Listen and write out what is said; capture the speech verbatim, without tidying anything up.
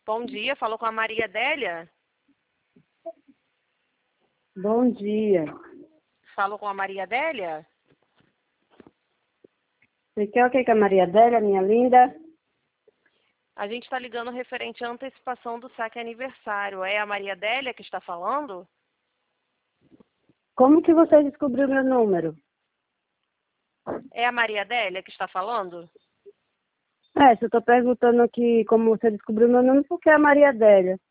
Bom dia, falou com a Maria Adélia? Bom dia. Falou com a Maria Adélia? Você quer o que com a Maria Adélia, minha linda? A gente está ligando referente à antecipação do saque aniversário. É a Maria Adélia que está falando? Como que você descobriu meu número? É a Maria Adélia que está falando? É, se eu tô perguntando aqui como você descobriu meu número, porque é a Maria Adélia.